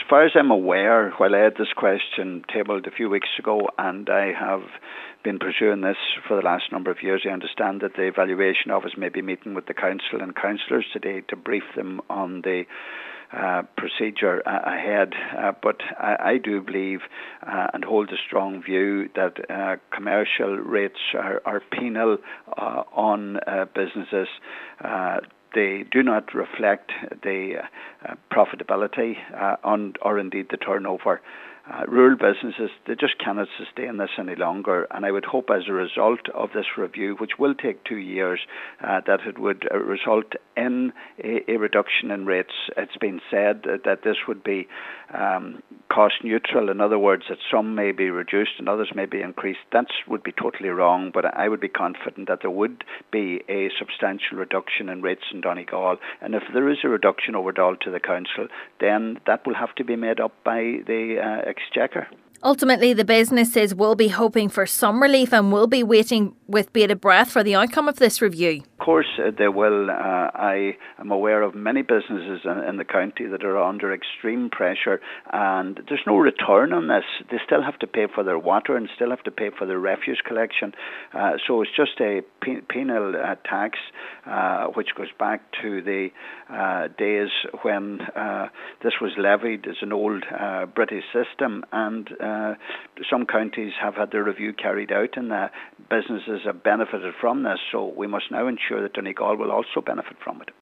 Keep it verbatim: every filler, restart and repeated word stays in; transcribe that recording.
far as I'm aware, while I had this question tabled a few weeks ago, and I have been pursuing this for the last number of years, I understand that the Valuation Office may be meeting with the council and councillors today to brief them on the Uh, procedure uh, ahead, uh, but I, I do believe uh, and hold a strong view that uh, commercial rates are, are penal uh, on uh, businesses. Uh, they do not reflect the uh, profitability uh, on, or indeed the turnover. Uh, rural businesses, they just cannot sustain this any longer, and I would hope as a result of this review, which will take two years, uh, that it would uh, result in a, a reduction in rates. It's been said that this would be um, cost neutral, in other words, that some may be reduced and others may be increased. That would be totally wrong, but I would be confident that there would be a substantial reduction in rates in Donegal, and if there is a reduction overall to the council, then that will have to be made up by the uh, Exchequer. Ultimately, the businesses will be hoping for some relief and will be waiting with bated breath for the outcome of this review. Of course uh, they will. Uh, I am aware of many businesses in, in the county that are under extreme pressure, and there's no return on this. They still have to pay for their water and still have to pay for their refuse collection. Uh, so it's just a pe- penal uh, tax uh, which goes back to the uh, days when uh, this was levied as an old uh, British system, and uh, some counties have had their review carried out, and the businesses have benefited from this. So we must now ensure that Donegal will also benefit from it.